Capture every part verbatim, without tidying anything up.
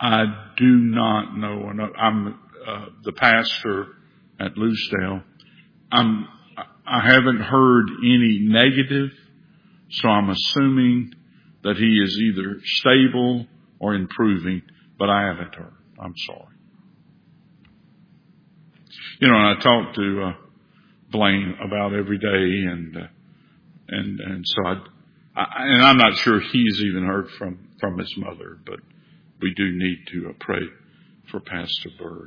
I do not know. I'm uh, the pastor at Loosedale. I'm, I haven't heard any negative, so I'm assuming that he is either stable or improving, but I haven't heard. I'm sorry. You know, and I talk to uh, Blaine about every day, and uh, and and so I, I, and I'm not sure he's even heard from from his mother, but we do need to uh, pray for Pastor Bird.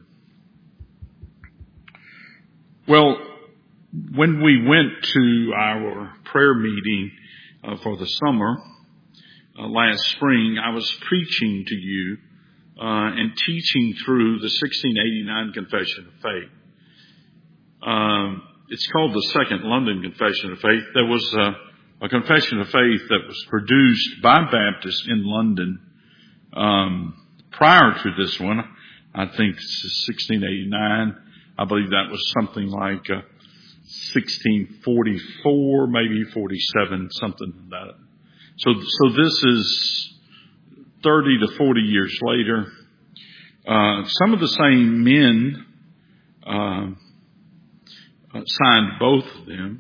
Well, when we went to our prayer meeting uh, for the summer uh, last spring, I was preaching to you uh, and teaching through the sixteen eighty-nine Confession of Faith. Um, it's called the Second London Confession of Faith. There was a, a Confession of Faith that was produced by Baptists in London um, prior to this one. I think this is sixteen eighty-nine. I believe that was something like uh, sixteen forty-four, maybe forty-seven, something like that. So, so this is thirty to forty years later. Uh, some of the same men uh, uh, signed both of them,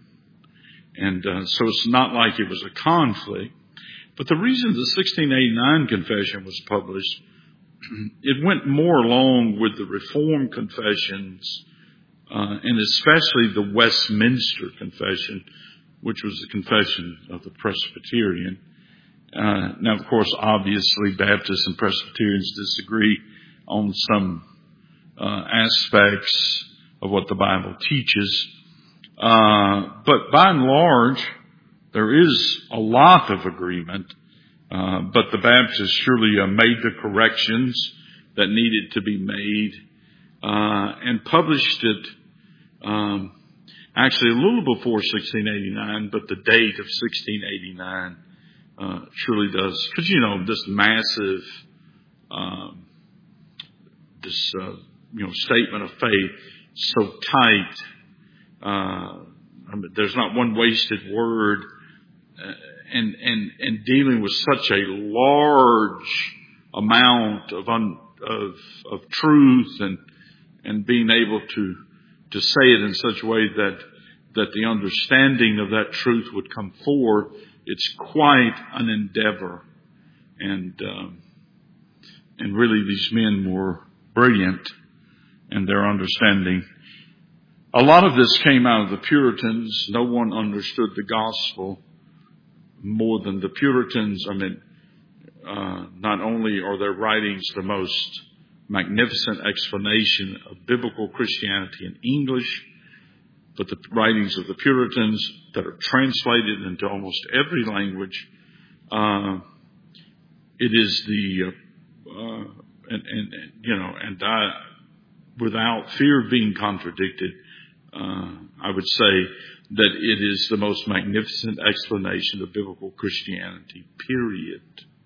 and uh, so it's not like it was a conflict. But the reason the sixteen eighty-nine Confession was published, it went more along with the Reformed confessions, uh, and especially the Westminster Confession, which was the confession of the Presbyterian. Uh, now, of course, obviously, Baptists and Presbyterians disagree on some uh, aspects of what the Bible teaches. Uh, but by and large, there is a lot of agreement. Uh, but the Baptists surely uh, made the corrections that needed to be made uh, and published it um, actually a little before sixteen eighty-nine, but the date of sixteen eighty-nine uh, surely does. Because, you know, this massive um, this uh, you know statement of faith, so tight. Uh, I mean, there's not one wasted word. Uh, And, and, and dealing with such a large amount of, un, of, of truth and, and being able to, to say it in such a way that, that the understanding of that truth would come forward, it's quite an endeavor. And, um, and really these men were brilliant in their understanding. A lot of this came out of the Puritans. No one understood the gospel more than the Puritans. I mean, uh, not only are their writings the most magnificent explanation of biblical Christianity in English, but the writings of the Puritans that are translated into almost every language, uh, it is the, uh, uh, and, and, and, you know, and I, without fear of being contradicted, uh, I would say that it is the most magnificent explanation of biblical Christianity, period.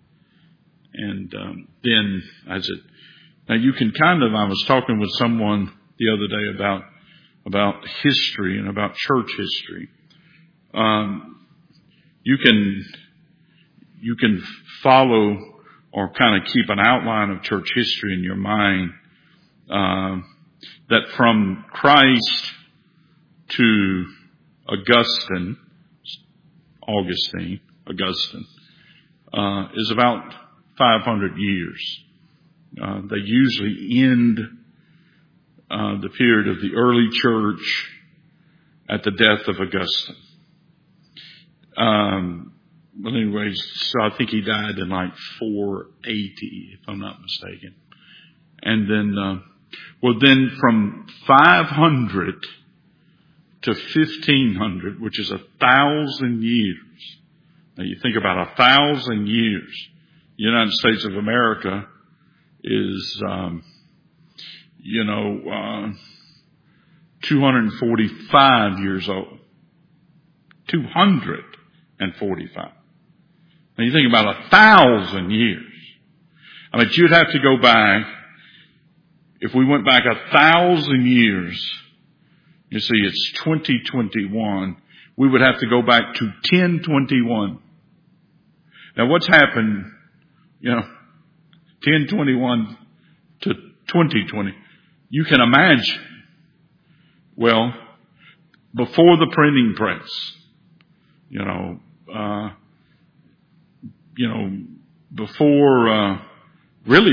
And um, then, as it now you can kind of, I was talking with someone the other day about about history and about church history. Um, you can you can follow or kind of keep an outline of church history in your mind. Uh, that from Christ to Augustine, Augustine, Augustine, uh, is about five hundred years. Uh, they usually end uh, the period of the early church at the death of Augustine. Um, well, anyways, so I think he died in like four eighty, if I'm not mistaken. And then, uh, well, then from five hundred to fifteen hundred, which is a thousand years. Now you think about a thousand years. The United States of America is, um, you know, uh, two hundred forty-five years old. two hundred forty-five. Now you think about a thousand years. I mean, you'd have to go back, if we went back a thousand years, you see, it's twenty twenty-one. We would have to go back to ten twenty-one. Now, what's happened, you know, ten twenty-one to twenty twenty. You can imagine, well, before the printing press, you know, uh, you know, before, uh, really,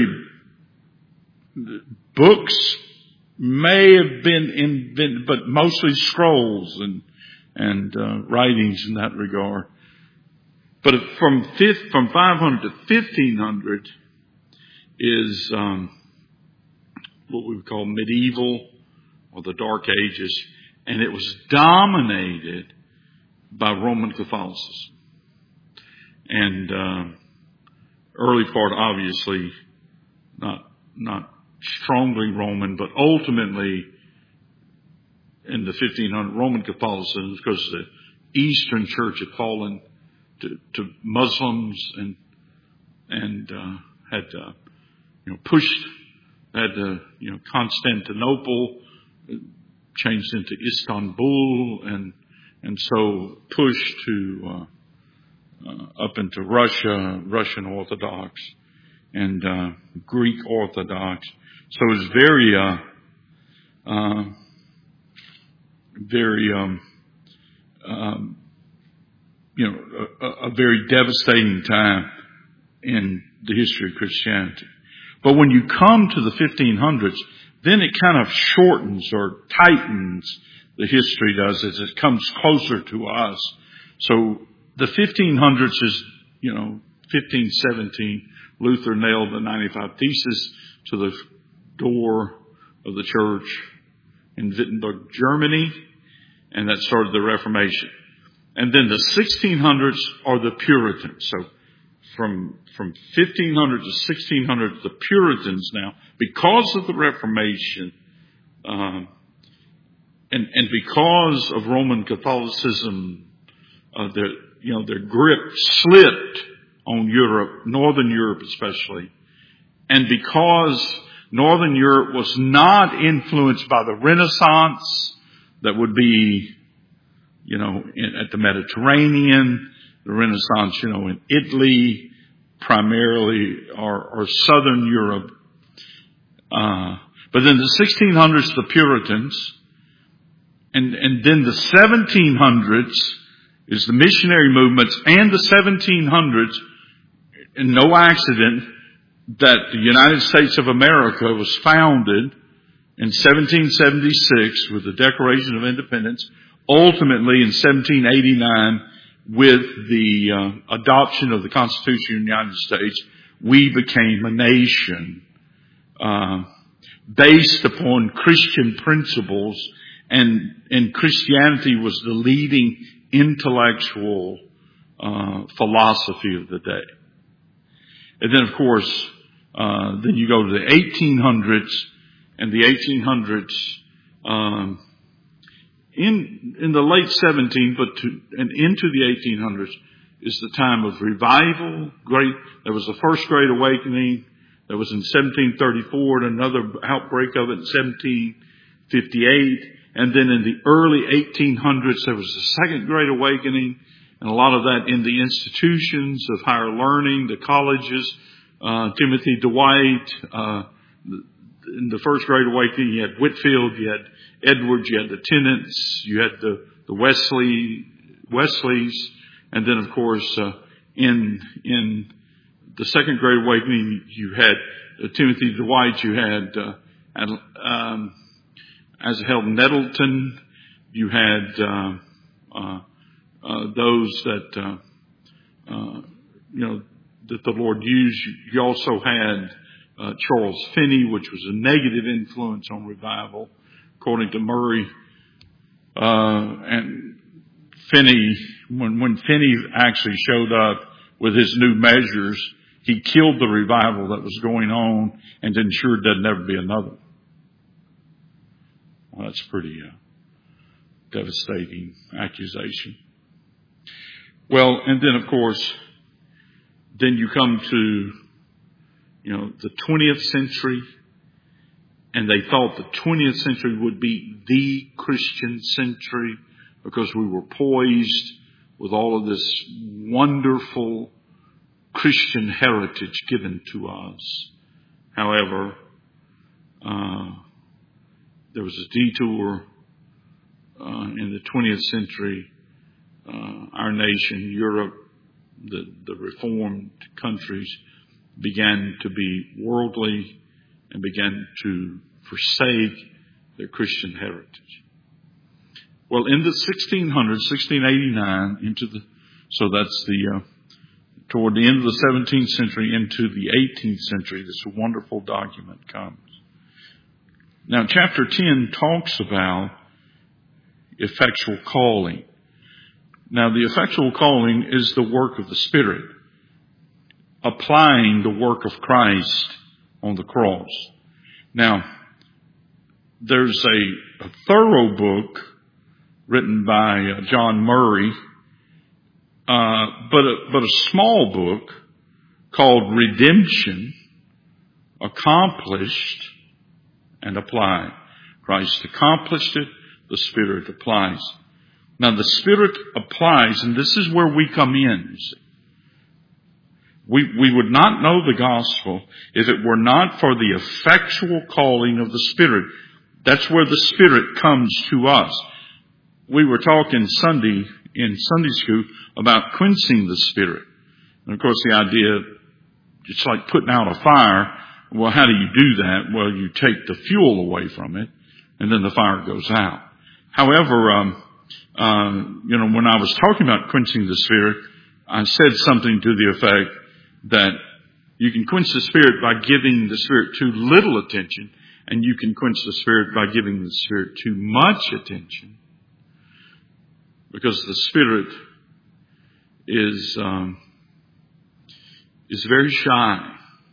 books may have been invented, but mostly scrolls and, and, uh, writings in that regard. But from fifth, from five hundred to fifteen hundred is, um, what we would call medieval or the Dark Ages. And it was dominated by Roman Catholicism. And, uh, early part, obviously, not, not strongly Roman, but ultimately in the fifteen hundred Roman Catholicism, because the Eastern Church had fallen to, to Muslims and, and, uh, had, uh, you know, pushed, had, uh, you know, Constantinople changed into Istanbul and, and so pushed to, uh, uh, up into Russia, Russian Orthodox and, uh, Greek Orthodox. So it was very, uh, uh, very, um, um, you know, a, a very devastating time in the history of Christianity. But when you come to the fifteen hundreds, then it kind of shortens or tightens, the history does, as it comes closer to us. So the fifteen hundreds is, you know, fifteen seventeen, Luther nailed the ninety-five Theses to the door of the church in Wittenberg, Germany, and that started the Reformation. And then the sixteen hundreds are the Puritans. So from from fifteen hundred to sixteen hundred, the Puritans now, because of the Reformation, um, and and because of Roman Catholicism, uh, their you know their grip slipped on Europe, Northern Europe especially, and because Northern Europe was not influenced by the Renaissance that would be, you know, in, at the Mediterranean, the Renaissance, you know, in Italy, primarily, or, or Southern Europe. Uh, but then the sixteen hundreds, the Puritans, and, and then the seventeen hundreds is the missionary movements, and the seventeen hundreds, and no accident that the United States of America was founded in seventeen seventy-six with the Declaration of Independence, ultimately in seventeen eighty-nine with the uh, adoption of the Constitution of the United States. We became a nation uh, based upon Christian principles, and, and Christianity was the leading intellectual uh, philosophy of the day. And then, of course, uh, then you go to the eighteen hundreds, and the eighteen hundreds, um, in in the late seventeen, but to, and into the eighteen hundreds is the time of revival. Great, there was the first Great Awakening. There was in seventeen thirty-four, and another outbreak of it in seventeen fifty-eight, and then in the early eighteen hundreds there was the second Great Awakening, and a lot of that in the institutions of higher learning, the colleges. Uh, Timothy Dwight. Uh, in the first Great Awakening, you had Whitefield, you had Edwards, you had the Tennants, you had the, the Wesley, Wesleys, and then of course, uh, in, in the second Great Awakening, you had uh, Timothy Dwight, you had, uh, um, as held Nettleton, you had, uh, uh, uh, those that, uh, uh, you know, that the Lord used. You also had, Uh, Charles Finney, which was a negative influence on revival, according to Murray. Uh, and Finney, when, when Finney actually showed up with his new measures, he killed the revival that was going on and ensured there'd never be another. Well, that's a pretty uh, devastating accusation. Well, and then of course, then you come to You know, the twentieth century, and they thought the twentieth century would be the Christian century because we were poised with all of this wonderful Christian heritage given to us. However, uh, there was a detour uh, in the twentieth century. Uh, our nation, Europe, the, the reformed countries began to be worldly and began to forsake their Christian heritage. Well, in the sixteen hundreds, sixteen eighty-nine, into the, so that's the, uh, toward the end of the seventeenth century into the eighteenth century, this wonderful document comes. Now, chapter ten talks about effectual calling. Now, the effectual calling is the work of the Spirit, applying the work of Christ on the cross. Now, there's a, a thorough book written by uh, John Murray, uh, but a, but a small book called Redemption, Accomplished and Applied. Christ accomplished it, the Spirit applies. Now the Spirit applies, and this is where we come in, you see. We, we would not know the gospel if it were not for the effectual calling of the Spirit. That's where the Spirit comes to us. We were talking Sunday, in Sunday school, about quenching the Spirit. And of course the idea, it's like putting out a fire. Well, how do you do that? Well, you take the fuel away from it, and then the fire goes out. However, um, uh, you know, when I was talking about quenching the Spirit, I said something to the effect that you can quench the Spirit by giving the Spirit too little attention, and you can quench the Spirit by giving the Spirit too much attention. Because the Spirit is um, is very shy.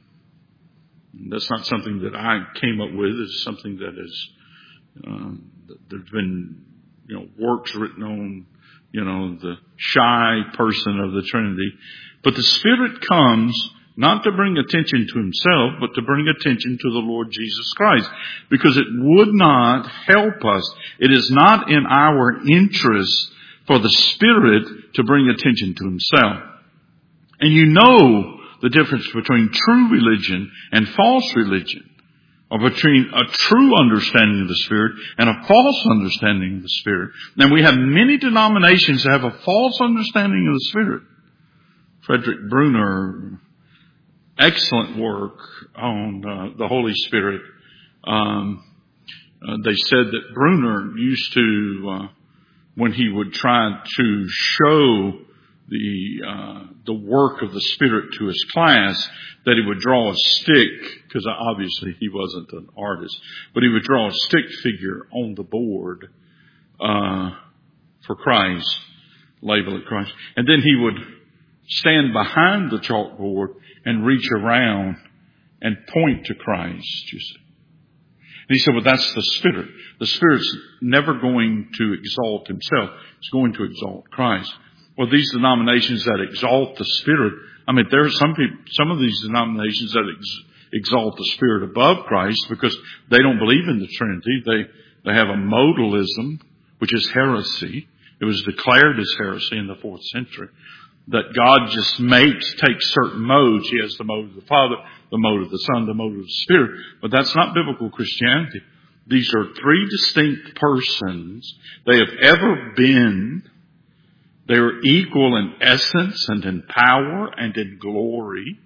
That's not something that I came up with. It's something that is um, there's been you know works written on you know the shy person of the Trinity. But the Spirit comes not to bring attention to himself, but to bring attention to the Lord Jesus Christ. Because it would not help us. It is not in our interest for the Spirit to bring attention to himself. And you know the difference between true religion and false religion, or between a true understanding of the Spirit and a false understanding of the Spirit. And we have many denominations that have a false understanding of the Spirit. Frederick Bruner, excellent work on uh, the Holy Spirit. Um, uh, they said that Bruner used to, uh, when he would try to show the uh, the work of the Spirit to his class, that he would draw a stick, because obviously he wasn't an artist, but he would draw a stick figure on the board uh, for Christ, label it Christ, and then he would stand behind the chalkboard and reach around and point to Christ, you see. And he said, well, that's the Spirit. The Spirit's never going to exalt himself. It's going to exalt Christ. Well, these denominations that exalt the Spirit, I mean, there are some people, some of these denominations that ex- exalt the Spirit above Christ because they don't believe in the Trinity. They, they have a modalism, which is heresy. It was declared as heresy in the fourth century. That God just makes, takes certain modes. He has the mode of the Father, the mode of the Son, the mode of the Spirit. But that's not biblical Christianity. These are three distinct persons. They have ever been. They are equal in essence and in power and in glory.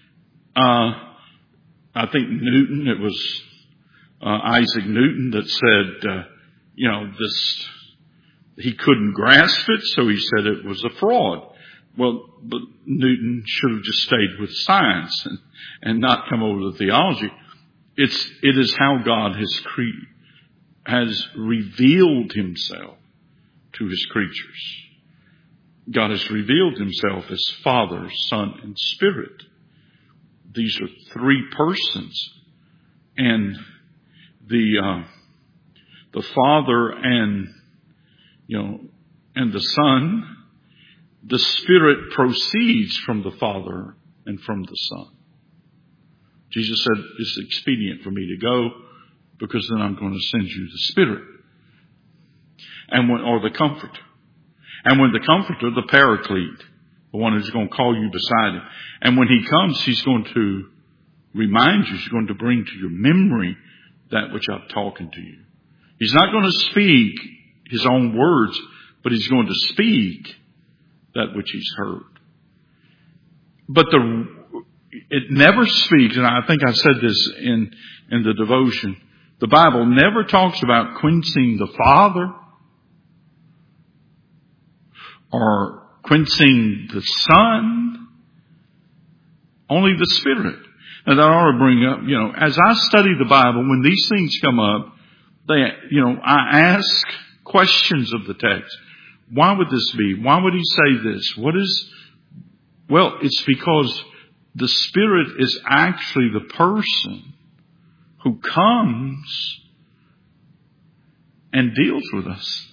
Uh, I think Newton, it was uh, Isaac Newton that said, uh, you know, this, he couldn't grasp it, so he said it was a fraud. Well, but Newton should have just stayed with science and, and not come over to theology. It's, it is how God has cre- has revealed himself to his creatures. God has revealed himself as Father, Son, and Spirit. These are three persons. And the, uh, the Father and, you know, and the Son, the Spirit proceeds from the Father and from the Son. Jesus said, it's expedient for me to go because then I'm going to send you the Spirit. And when, or the Comforter. And when the Comforter, the Paraclete, the one who's going to call you beside him. And when he comes, he's going to, remind you. He's going to bring to your memory that which I'm talking to you. He's not going to speak his own words, but he's going to speak that which he's heard. But the it never speaks, and I think I said this in, in the devotion, the Bible never talks about quenching the Father or quenching the Son, only the Spirit. And that ought to bring up, you know, as I study the Bible, when these things come up, they, you know, I ask questions of the text. Why would this be? Why would he say this? What is, well, it's because the Spirit is actually the person who comes and deals with us.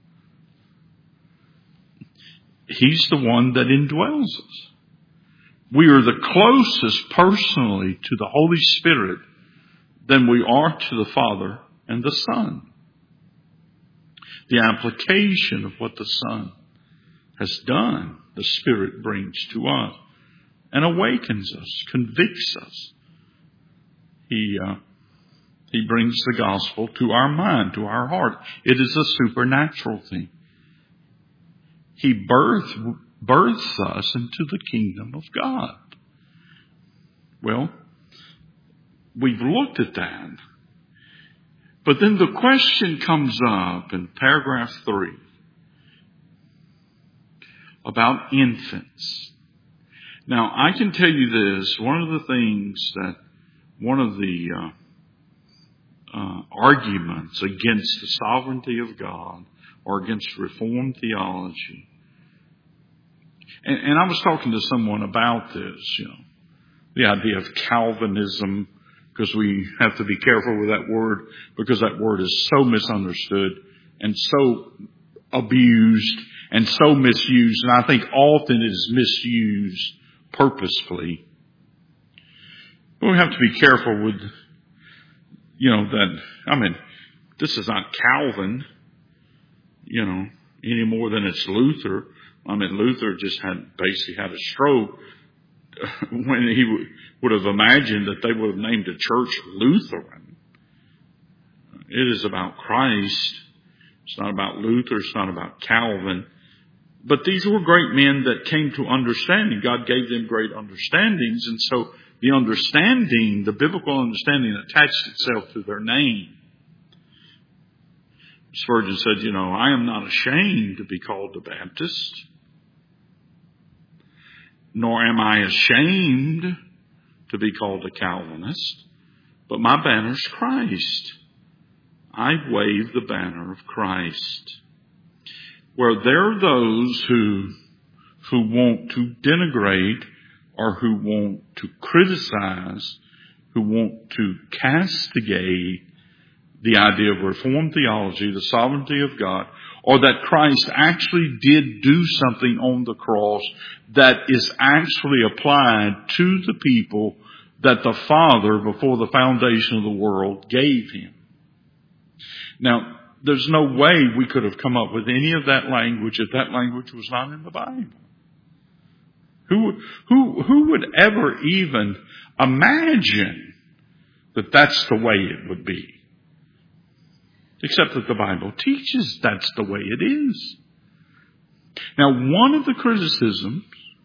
He's the one that indwells us. We are the closest personally to the Holy Spirit than we are to the Father and the Son. The application of what the Son has done, the Spirit brings to us and awakens us, convicts us. He uh, He brings the gospel to our mind, to our heart. It is a supernatural thing. He birth, births us into the kingdom of God. Well, we've looked at that. But then the question comes up in paragraph three about infants. Now, I can tell you this. One of the things that, one of the uh, uh, arguments against the sovereignty of God or against Reformed theology, and, and I was talking to someone about this, you know, the idea of Calvinism, because we have to be careful with that word, because that word is so misunderstood and so abused and so misused, and I think often it is misused purposefully. But we have to be careful with, you know, that, I mean, this is not Calvin, you know, any more than it's Luther. I mean, Luther just had basically had a stroke when he w- would have imagined that they would have named a church Lutheran. It is about Christ. It's not about Luther. It's not about Calvin. But these were great men that came to understanding. God gave them great understandings. And so the understanding, the biblical understanding attached itself to their name. Spurgeon said, you know, I am not ashamed to be called a Baptist, nor am I ashamed to be called a Calvinist, but my banner's Christ. I wave the banner of Christ. Where there are those who, who want to denigrate or who want to criticize, who want to castigate the idea of Reformed theology, the sovereignty of God, or that Christ actually did do something on the cross that is actually applied to the people that the Father, before the foundation of the world, gave him. Now, there's no way we could have come up with any of that language if that language was not in the Bible. Who, who, who would ever even imagine that that's the way it would be? Except that the Bible teaches that's the way it is. Now, one of the criticisms,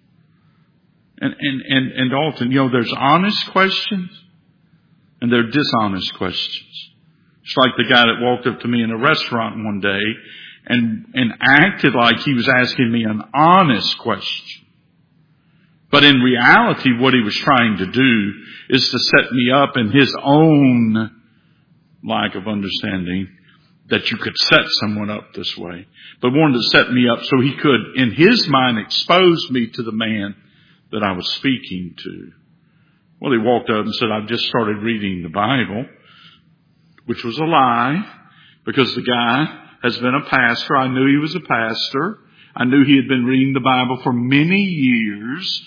and, and, and, and often, you know, there's honest questions and there are dishonest questions. It's like the guy that walked up to me in a restaurant one day and, and acted like he was asking me an honest question. But in reality, what he was trying to do is to set me up in his own lack of understanding that you could set someone up this way, but wanted to set me up so he could, in his mind, expose me to the man that I was speaking to. Well, he walked up and said, I've just started reading the Bible, which was a lie, because the guy has been a pastor. I knew he was a pastor. I knew he had been reading the Bible for many years.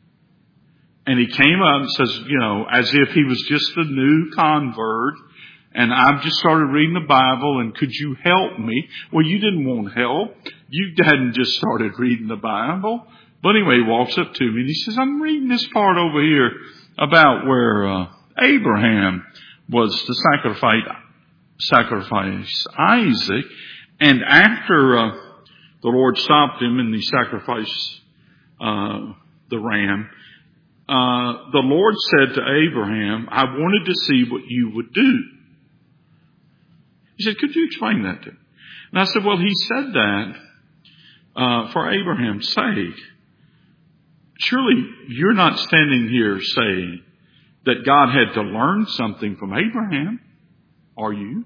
And he came up and says, you know, as if he was just a new convert, and I've just started reading the Bible, and could you help me? Well, you didn't want help. You hadn't just started reading the Bible. But anyway, he walks up to me and he says, I'm reading this part over here. about where uh, Abraham was to sacrifice, sacrifice Isaac, and after uh, the Lord stopped him and he sacrificed uh, the ram, uh, the Lord said to Abraham, I wanted to see what you would do. He said, could you explain that to me? And I said, well, he said that uh, for Abraham's sake. Surely you're not standing here saying that God had to learn something from Abraham, are you?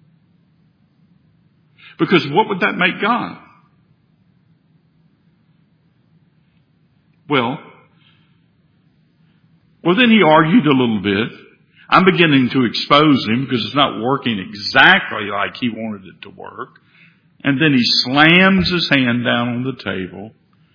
Because what would that make God? Well, well then he argued a little bit. I'm beginning to expose him because it's not working exactly like he wanted it to work. And then he slams his hand down on the table,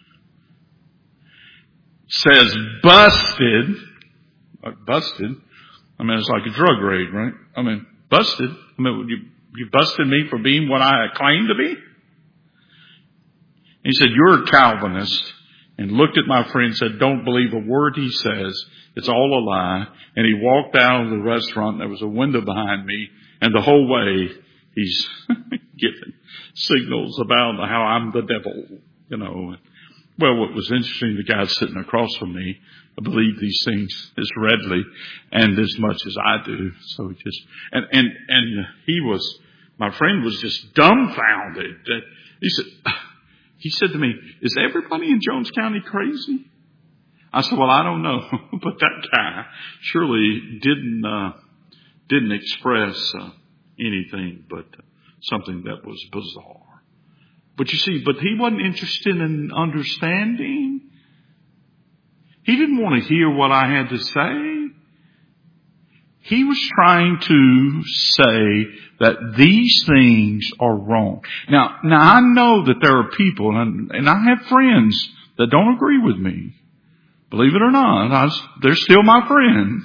says, busted. Busted? I mean, it's like a drug raid, right? I mean, busted. I mean, you, you busted me for being what I claimed to be? He said, you're a Calvinist. And looked at my friend and said, don't believe a word he says. It's all a lie. And he walked out of the restaurant. There was a window behind me. And the whole way, he's giving signals about how I'm the devil, you know. Well, what was interesting, the guy sitting across from me, I believe these things as readily and as much as I do. So he just, and, and, and he was, my friend was just dumbfounded. He said, he said to me, is everybody in Jones County crazy? I said, well, I don't know, but that guy surely didn't, uh, didn't express uh, anything but something that was bizarre. But you see, but he wasn't interested in understanding. He didn't want to hear what I had to say. He was trying to say that these things are wrong. Now, now I know that there are people, and, and I have friends that don't agree with me. Believe it or not, I, they're still my friends.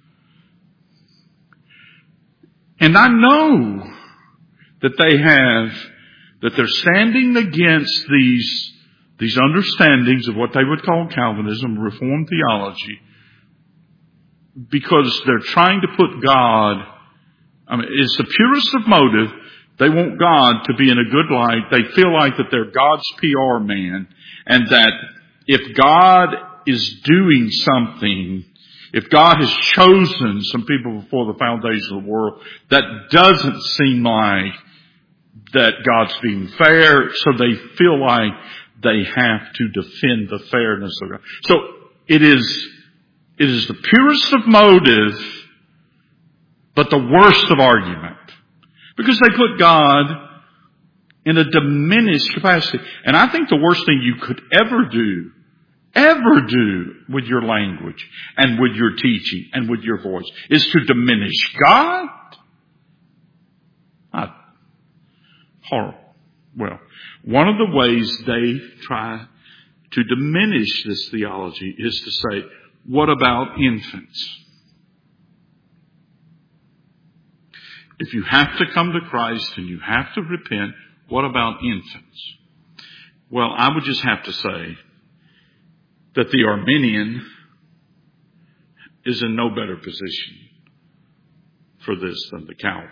And I know that they have, that they're standing against these, these understandings of what they would call Calvinism, Reformed theology, because they're trying to put God, I mean, it's the purest of motive. They want God to be in a good light. They feel like that they're God's P R man, and that if God is doing something, if God has chosen some people before the foundation of the world, that doesn't seem like that God's being fair, so they feel like they have to defend the fairness of God. So it is, it is the purest of motive, but the worst of argument. Because they put God in a diminished capacity. And I think the worst thing you could ever do, ever do with your language and with your teaching and with your voice is to diminish God. I, horrible. Well, one of the ways they try to diminish this theology is to say, what about infants? If you have to come to Christ and you have to repent, what about infants? Well, I would just have to say that the Arminian is in no better position for this than the Calvinists.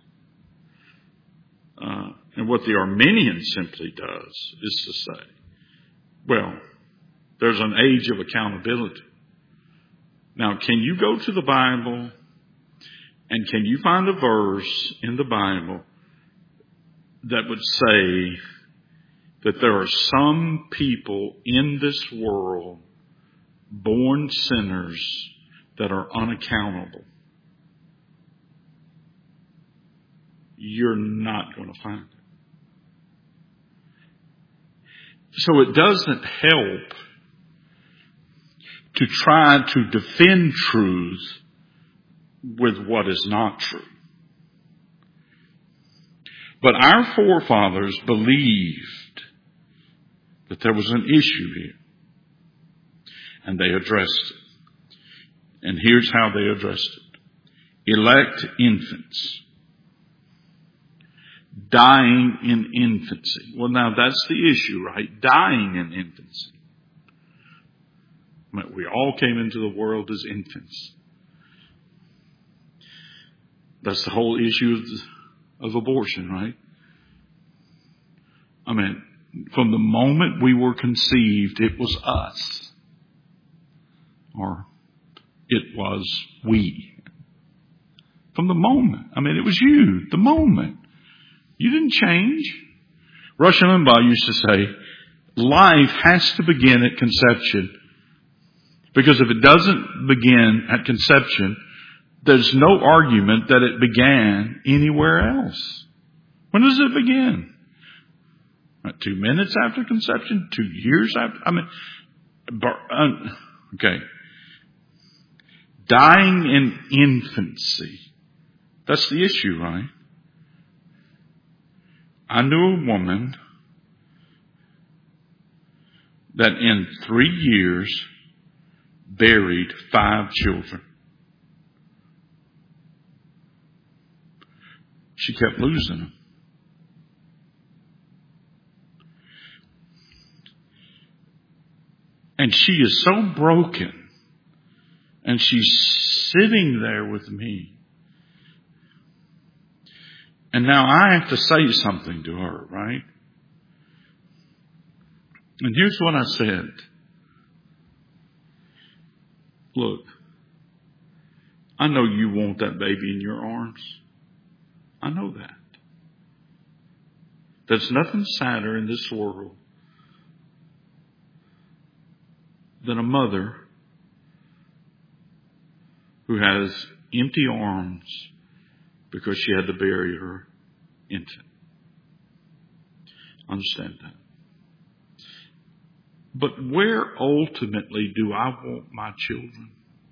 Uh, and what the Arminian simply does is to say, well, there's an age of accountability. Now, can you go to the Bible and can you find a verse in the Bible that would say that there are some people in this world, born sinners, that are unaccountable? You're not going to find it. So it doesn't help to try to defend truth with what is not true. But our forefathers believed that there was an issue here. And they addressed it. And here's how they addressed it. Elect infants. Dying in infancy. Well, now that's the issue, right? Dying in infancy. I mean, we all came into the world as infants. That's the whole issue of, of abortion, right? I mean, from the moment we were conceived, it was us. Or it was we. From the moment. I mean, it was you, the moment. You didn't change. Rush Limbaugh used to say, life has to begin at conception. Because if it doesn't begin at conception, there's no argument that it began anywhere else. When does it begin? Two minutes after conception? Two years after? I mean, okay. Dying in infancy. That's the issue, right? I knew a woman that in three years buried five children. She kept losing them. And she is so broken. And she's sitting there with me. And now I have to say something to her, right? And here's what I said. Look, I know you want that baby in your arms. I know that. There's nothing sadder in this world than a mother who has empty arms because she had to bury her infant. Understand that. But where ultimately do I want my children?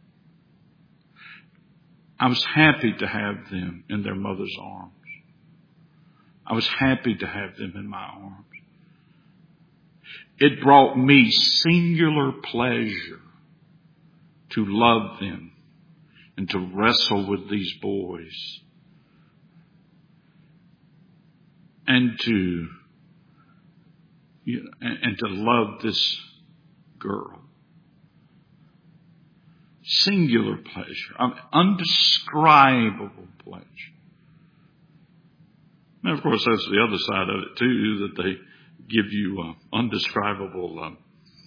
I was happy to have them in their mother's arms. I was happy to have them in my arms. It brought me singular pleasure to love them and to wrestle with these boys and to you know, and, and to love this girl. Singular pleasure, I mean, undescribable pleasure. And of course, that's the other side of it too, that they give you uh, undescribable uh,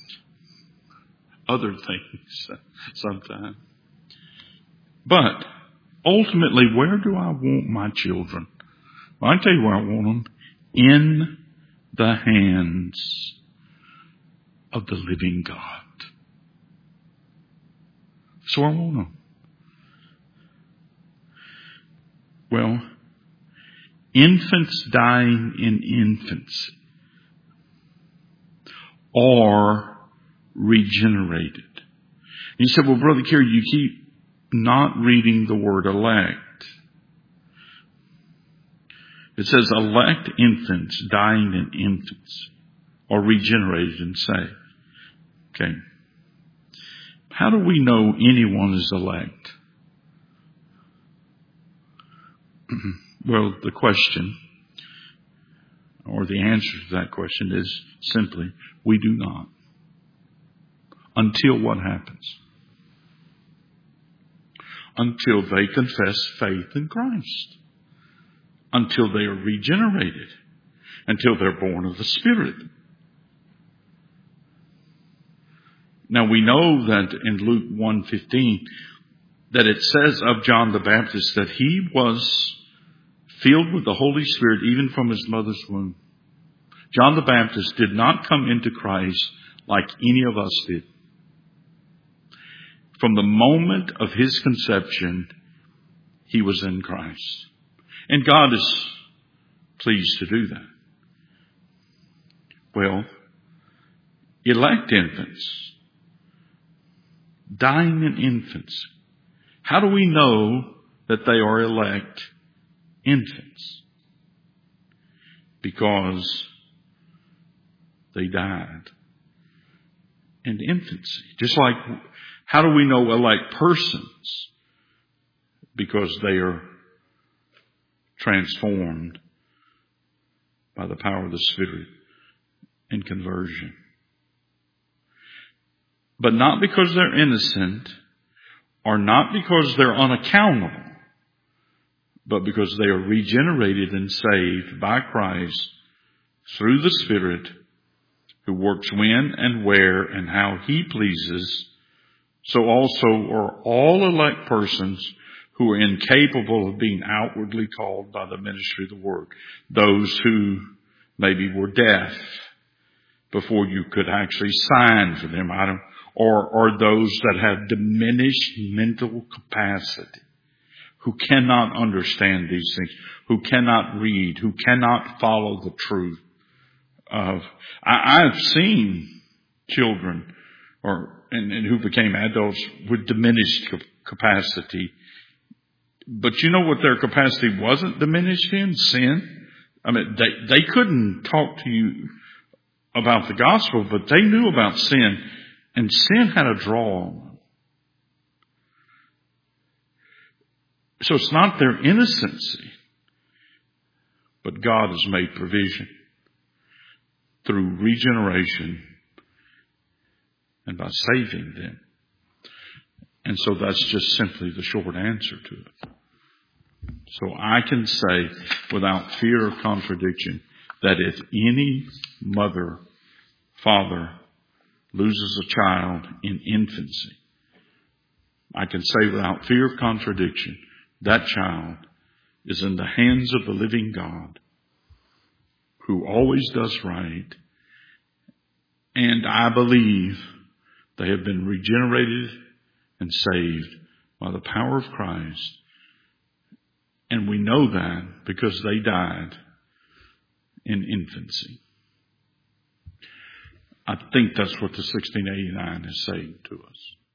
other things sometimes. But ultimately, where do I want my children? Well, I tell you where I want them. In the hands of the living God. So I want them. Well, infants dying in infancy are regenerated. And you said, well, Brother Kerry, you keep not reading the word elect. It says elect infants dying in infants are regenerated and saved. Okay. How do we know anyone is elect? Well, the question, or the answer to that question is simply, we do not. Until what happens? Until they confess faith in Christ. Until they are regenerated. Until they're born of the Spirit. Now we know that in Luke one fifteen, that it says of John the Baptist that he was filled with the Holy Spirit even from his mother's womb. John the Baptist did not come into Christ like any of us did. From the moment of his conception, he was in Christ. And God is pleased to do that. Well, elect infants, dying in infants. How do we know that they are elect infants? Because they died in infancy. Just like, how do we know elect persons? Because they are transformed by the power of the Spirit in conversion. but not because they're innocent or not because they're unaccountable, but because they are regenerated and saved by Christ through the Spirit, who works when and where and how He pleases. So also are all elect persons who are incapable of being outwardly called by the ministry of the word. Those who maybe were deaf before you could actually sign for them, I don't, or, or those that have diminished mental capacity, who cannot understand these things, who cannot read, who cannot follow the truth of. I, I've seen children or and, and who became adults with diminished capacity. But you know what their capacity wasn't diminished in? Sin. I mean, they, they couldn't talk to you about the gospel, but they knew about sin, and sin had a draw on them. So it's not their innocency, but God has made provision through regeneration and by saving them. And so that's just simply the short answer to it. So I can say without fear of contradiction that if any mother, father loses a child in infancy, I can say without fear of contradiction that child is in the hands of the living God, who always does right. And I believe they have been regenerated and saved by the power of Christ. And we know that because they died in infancy. I think that's what the sixteen eighty-nine is saying to us.